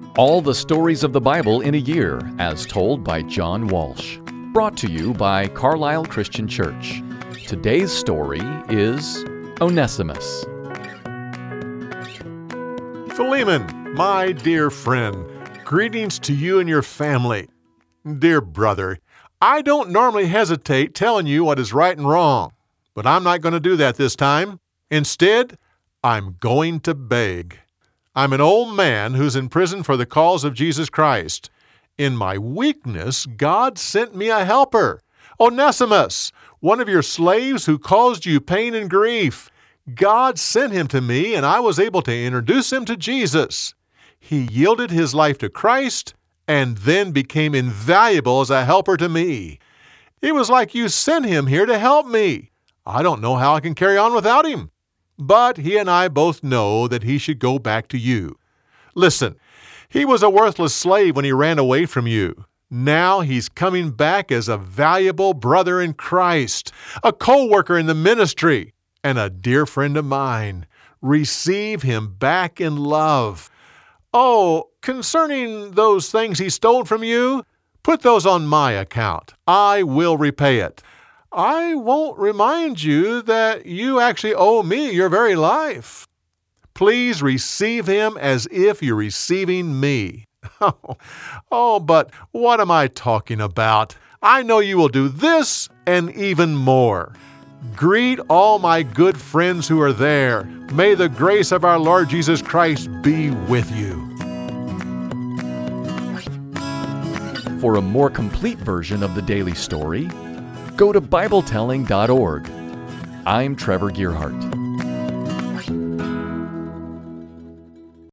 All the stories of the Bible in a year, as told by John Walsh. Brought to you by Carlisle Christian Church. Today's story is Onesimus. Philemon, my dear friend, greetings to you and your family. Dear brother, I don't normally hesitate telling you what is right and wrong, but I'm not going to do that this time. Instead, I'm going to beg. I'm an old man who's in prison for the cause of Jesus Christ. In my weakness, God sent me a helper, Onesimus, one of your slaves who caused you pain and grief. God sent him to me, and I was able to introduce him to Jesus. He yielded his life to Christ and then became invaluable as a helper to me. It was like you sent him here to help me. I don't know how I can carry on without him. But he and I both know that he should go back to you. Listen, he was a worthless slave when he ran away from you. Now he's coming back as a valuable brother in Christ, a co-worker in the ministry, and a dear friend of mine. Receive him back in love. Oh, concerning those things he stole from you, put those on my account. I will repay it. I won't remind you that you actually owe me your very life. Please receive him as if you're receiving me. But what am I talking about? I know you will do this and even more. Greet all my good friends who are there. May the grace of our Lord Jesus Christ be with you. For a more complete version of the daily story, go to BibleTelling.org. I'm Trevor Gearhart.